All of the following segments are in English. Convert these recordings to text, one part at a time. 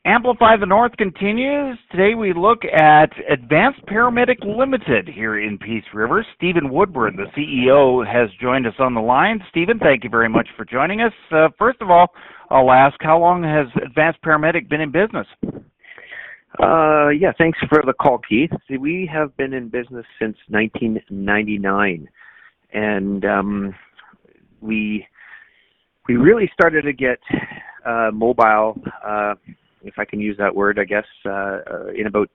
Amplify the North continues. Today we look at Advanced Paramedic Limited here in Peace River. Stephen Woodward, the CEO, has joined us on the line. Stephen, thank you very much for joining us. First of all, I'll ask, how long has Advanced Paramedic been in business? Thanks for the call, Keith. See, we have been in business since 1999, and we really started to get mobile, if I can use that word, I guess, in about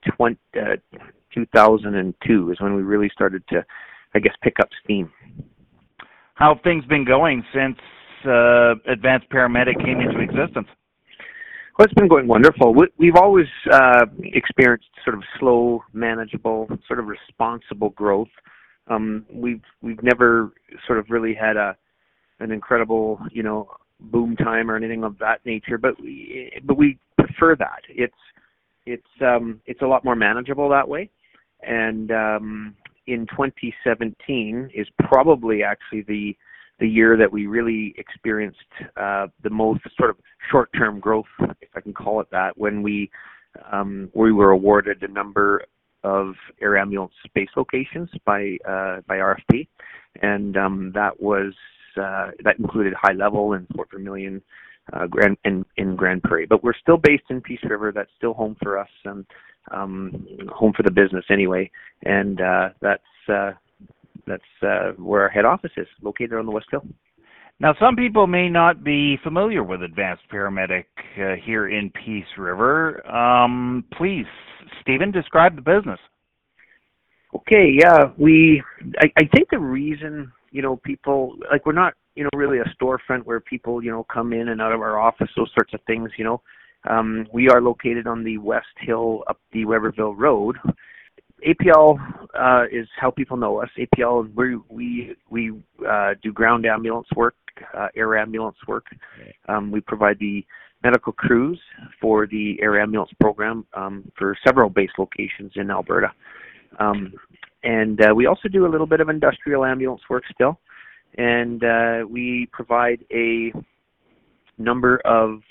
2002 is when we really started to, pick up steam. How have things been going since Advanced Paramedic came into existence? Well, it's been going wonderful. We've always experienced sort of slow, manageable, sort of responsible growth. We've never sort of really had an incredible, boom time or anything of that nature, but we prefer that. It's a lot more manageable that way. And in 2017 is probably actually the year that we really experienced the most sort of short-term growth, if I can call it that, when we were awarded a number of air ambulance space locations by RFP, and that included High Level and Fort Vermilion, in Grand Prairie. But we're still based in Peace River. That's still home for us and home for the business anyway. And that's where our head office is, located on the West Hill. Now, some people may not be familiar with Advanced Paramedic here in Peace River. Please, Stephen, describe the business. Okay, yeah. I think the reason, people, like, we're not, really a storefront where people, come in and out of our office, those sorts of things, We are located on the West Hill up the Weberville Road. APL is how people know us. APL, we do ground ambulance work, air ambulance work. We provide the medical crews for the air ambulance program for several base locations in Alberta. And we also do a little bit of industrial ambulance work still. And we provide a number of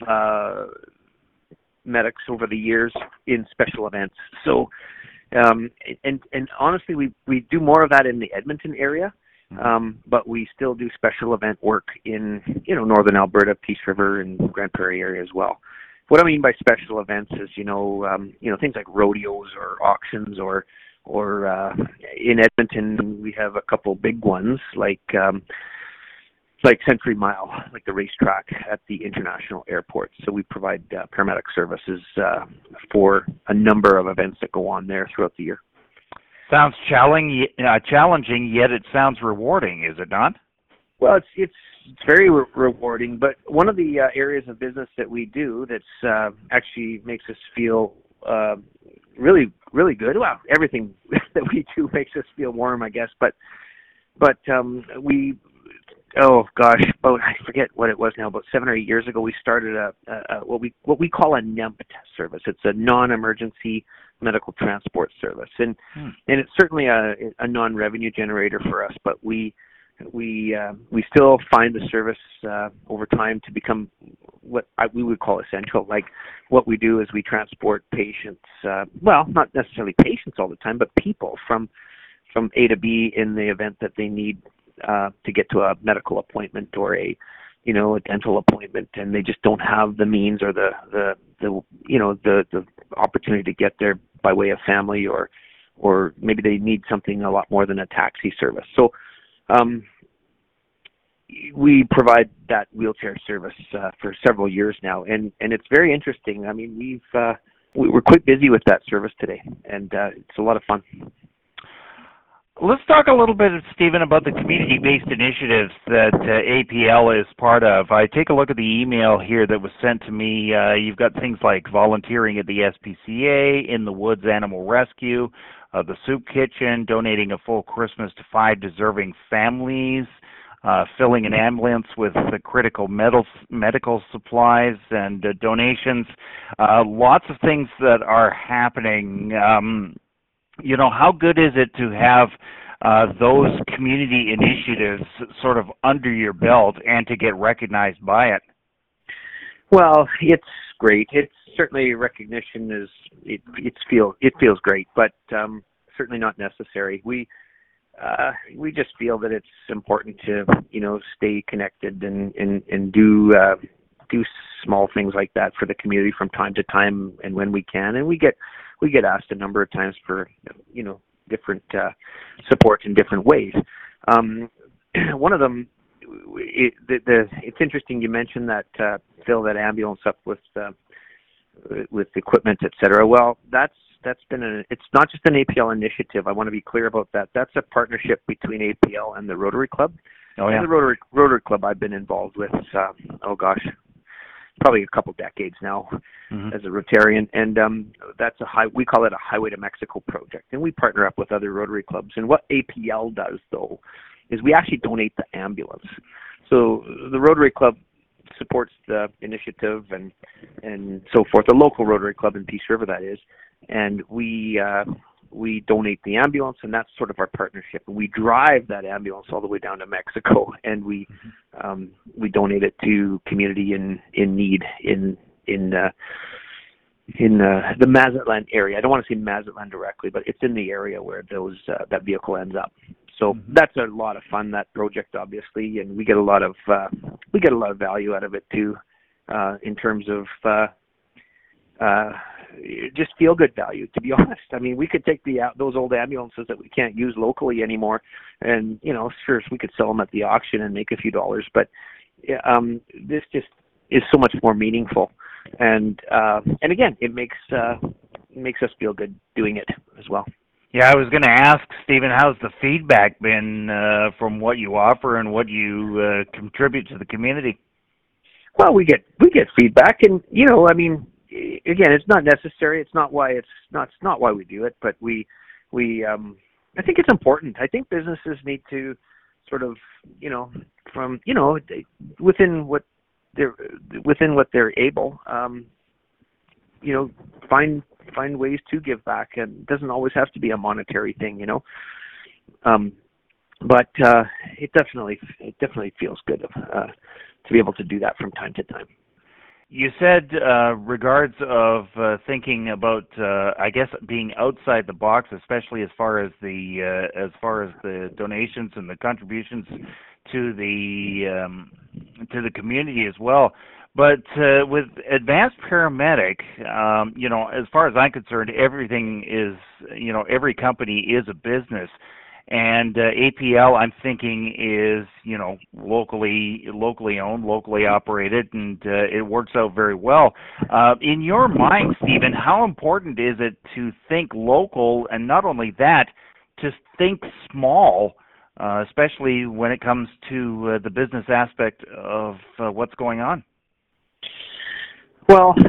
medics over the years in special events. So, and honestly, we do more of that in the Edmonton area, but we still do special event work in, northern Alberta, Peace River, and Grand Prairie area as well. What I mean by special events is, things like rodeos or auctions, or in Edmonton we have a couple big ones like Century Mile, like the racetrack at the international airport. So we provide paramedic services for a number of events that go on there throughout the year. Sounds challenging, yet it sounds rewarding, is it not? Well, it's very rewarding, but one of the areas of business that we do that's actually makes us feel really, really good. Well, everything that we do makes us feel warm, I guess. But we, I forget what it was now. About 7 or 8 years ago, we started what we call a NEMT service. It's a non-emergency medical transport service, and it's certainly a non-revenue generator for us. But we still find the service over time to become what we would call essential. Like, what we do is we transport patients, not necessarily patients all the time, but people from A to B in the event that they need to get to a medical appointment or a dental appointment, and they just don't have the means or the opportunity to get there by way of family, or maybe they need something a lot more than a taxi service. So we provide that wheelchair service for several years now, and it's very interesting. I mean, we're quite busy with that service today, and it's a lot of fun. Let's talk a little bit, Stephen, about the community-based initiatives that APL is part of. I take a look at the email here that was sent to me. You've got things like volunteering at the SPCA, In the Woods Animal Rescue, the Soup Kitchen, donating a full Christmas to 5 deserving families, filling an ambulance with the critical medical supplies and donations. Lots of things that are happening. How good is it to have those community initiatives sort of under your belt and to get recognized by it? Well, it's great. It's certainly recognition is it feels great, but certainly not necessary. We just feel that it's important to stay connected and do small things like that for the community from time to time and when we can. And we get asked a number of times for different support in different ways. One of them, it's interesting you mentioned that fill that ambulance up with equipment, etc. Well, that's been it's not just an APL initiative. I want to be clear about that. That's a partnership between APL and the Rotary Club. Oh yeah. And the Rotary Club I've been involved with probably a couple decades now as a Rotarian, and that's we call it a Highway to Mexico project, and we partner up with other Rotary clubs. And what APL does though is we actually donate the ambulance. So the Rotary Club supports the initiative and so forth, the local Rotary Club in Peace River, that is, and we donate the ambulance, and that's sort of our partnership. And we drive that ambulance all the way down to Mexico, and we donate it to community in need in the Mazatlan area. I don't want to say Mazatlan directly, but it's in the area where that vehicle ends up. So that's a lot of fun, that project, obviously, and we get a lot of value out of it too, in terms of just feel good value. To be honest, I mean, we could take those old ambulances that we can't use locally anymore, and sure, we could sell them at the auction and make a few dollars, but this just is so much more meaningful, and again, it makes us feel good doing it as well. Yeah, I was going to ask, Stephen, how's the feedback been from what you offer and what you contribute to the community? Well, we get feedback, and I mean, again, it's not necessary. It's not why we do it, but we I think it's important. I think businesses need to sort of from within what they're able, find ways to give back, and it doesn't always have to be a monetary thing, but it definitely feels good to be able to do that from time to time. You said regards of thinking about, I guess, being outside the box, especially as far as the donations and the contributions to the community as well. But with Advanced Paramedic, as far as I'm concerned, everything is, every company is a business. And APL, I'm thinking, is locally owned, locally operated, and it works out very well. In your mind, Stephen, how important is it to think local, and not only that, to think small, especially when it comes to the business aspect of what's going on? Well,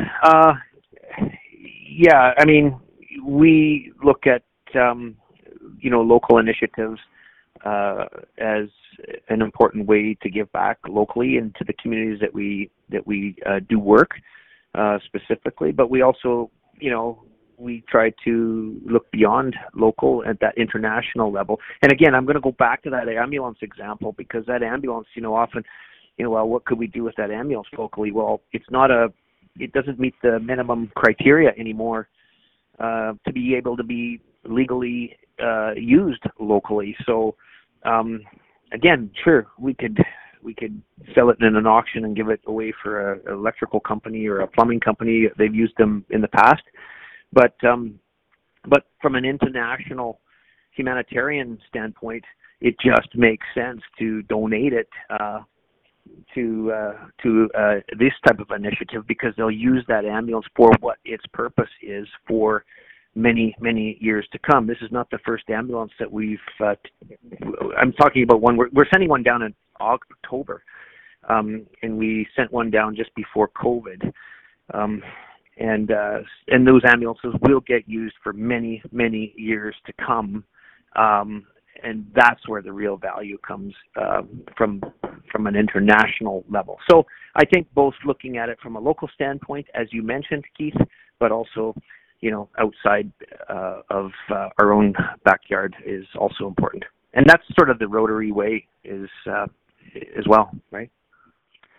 yeah. I mean, we look at local initiatives as an important way to give back locally and to the communities that we do work specifically. But we also, we try to look beyond local at that international level. And again, I'm going to go back to that ambulance example, because that ambulance, often, well, what could we do with that ambulance locally? Well, it doesn't meet the minimum criteria anymore to be able to be legally used locally. So again, sure, we could sell it in an auction and give it away for an electrical company or a plumbing company. They've used them in the past, but from an international humanitarian standpoint, it just makes sense to donate it to this type of initiative, because they'll use that ambulance for what its purpose is for many years to come. This is not the first ambulance that we've I'm talking about one we're sending one down in October, and we sent one down just before COVID, and those ambulances will get used for many years to come, and that's where the real value comes from an international level. So I think both looking at it from a local standpoint, as you mentioned, Keith, but also outside of our own backyard is also important. And that's sort of the Rotary way is as well, right?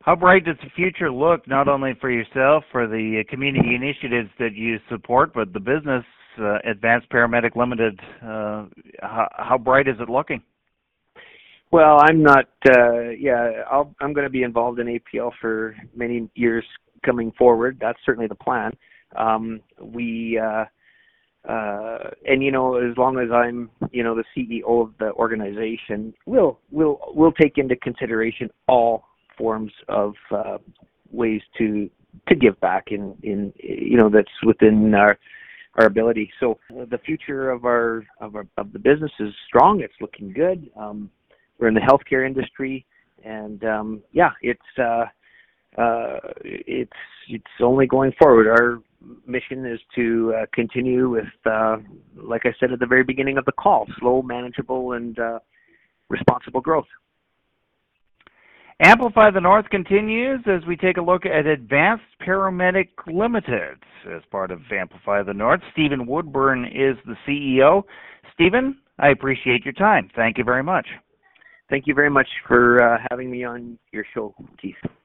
How bright does the future look, not only for yourself, for the community initiatives that you support, but the business, Advanced Paramedic Limited? How bright is it looking? Well, I'm not. I'm going to be involved in APL for many years coming forward. That's certainly the plan. And as long as I'm, the CEO of the organization, we'll take into consideration all forms of ways to give back in that's within our ability. So the future of the business is strong. It's looking good. We're in the healthcare industry, and it's only going forward. Our mission is to continue with, like I said at the very beginning of the call, slow, manageable, and responsible growth. Amplify the North continues as we take a look at Advanced Paramedic Limited as part of Amplify the North. Stephen Woodburn is the CEO. Stephen, I appreciate your time. Thank you very much. Thank you very much for having me on your show, Keith.